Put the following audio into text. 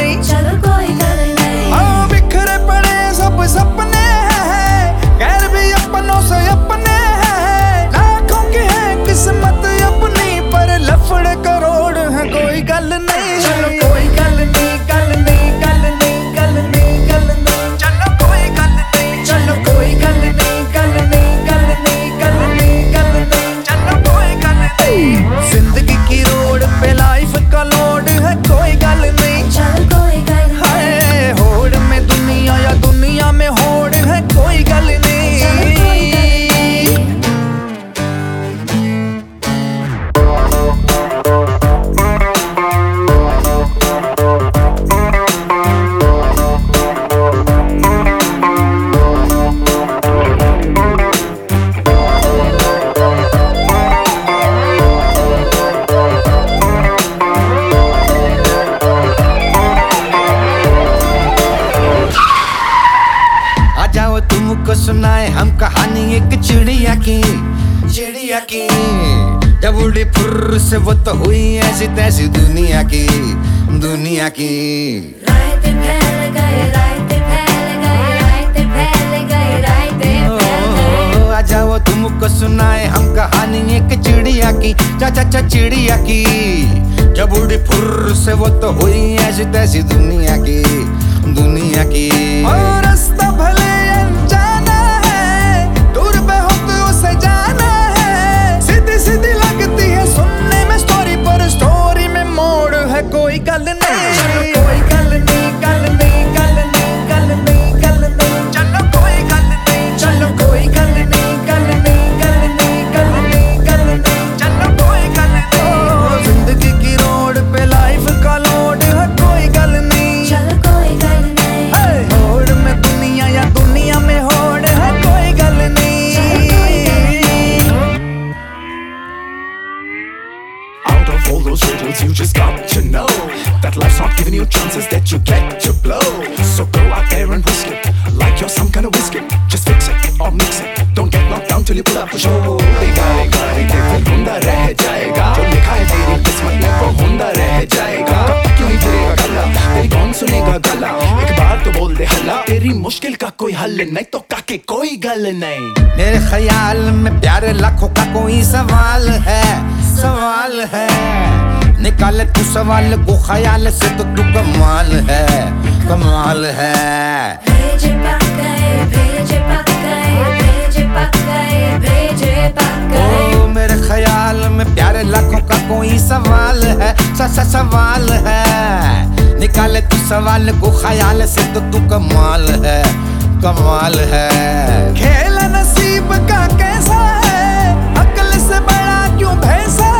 नहीं, चलो कोई गल नहीं। हाँ बिखरे पड़े सब सपने हैं, गैर भी अपनों से अपने हैं। लाखों की है किस्मत अपनी, पर लफड़े करोड़ है कोई गल नहीं। चलो कोई गल नहीं, गल नहीं, गल नहीं, गल नहीं, गल नहीं, चलो कोई गल नहीं, चलो कोई गल नहीं, गल नहीं, गल नहीं, गल नहीं, गल नहीं, चलो कोई गल नहीं। जिंदगी की रोड पे लाइफ का लोड है कोई गल नहीं, चलो कोई गल नहीं। हाय होड़ में दुनिया या दुनिया में होड़ है कोई गल नहीं, चलो कोई गल नहीं। आ जाओ तुमको सुनाए हम कहानी एक चिड़िया की, चिड़िया की। जब उड़ी फुर्र से वो तो हुई ऐसी तैसी दुनिया की, दुनिया की। रायते फैल गए, रायते फैल गए, रायते फैल गए, रायते फैल गए। आ जाओ तुमको सुनाए हम कहानी एक चिड़िया की, चा चिड़िया की। जब उड़ी फुर्र से वो तो हुई ऐसी तैसी दुनिया की, दुनिया की। और रास्ता भले अनजाना है, दूर पे हो तो उसे जाना है। सीधी सीधी लगती है सुनने में स्टोरी, पर स्टोरी में मोड़ है कोई गल नहीं। चलो कोई गल नहीं, गल नहीं, गल नहीं, गल नहीं, गल नहीं, चलो कोई गल नहीं, चलो कोई गल नहीं, गल नहीं, गल नहीं, गल नहीं, गल नहीं, चलो कोई गल नहीं। जिंदगी की रोड पे लाइफ का लोड है कोई गल नहीं, चलो कोई गल नहीं। होड़ में दुनिया या दुनिया में होड़ है कोई गल नहीं। Out of all those riddles, you just got to know that life's not giving you chances that you get to blow. So go out there and risk it, like you're some kind of whiskey. Just fix it or mix it. Don't get knocked down till you pull up the show. गाएगा फिर होंदा रह जाएगा, जो लिखा है तेरी किस्मत में वो होंदा रह जाएगा। कब तक यूं ही फिरेगा गला, तेरी कौन सुनेगा गला। एक बार तो बोल दे हल्ला, तेरी मुश्किल का कोई हल नहीं तो काके कोई गल नहीं। मेरे ख्याल में प्यार लाखों का कोई सवाल है, सवाल है। निकाले तू सवाल को ख्याल से तो तू कमाल है, कमाल है। भेजे पक गए, भेजे पक गए, भेजे पक गए, भेजे पक गए। ओ मेरे ख्याल में प्यार लाखों का कोई सवाल है, सवाल है। निकाले तू सवाल को ख्याल से तो तू कमाल है, कमाल है। खेल नसीब का कैसा है, अक्ल से बड़ा क्यों भैंसा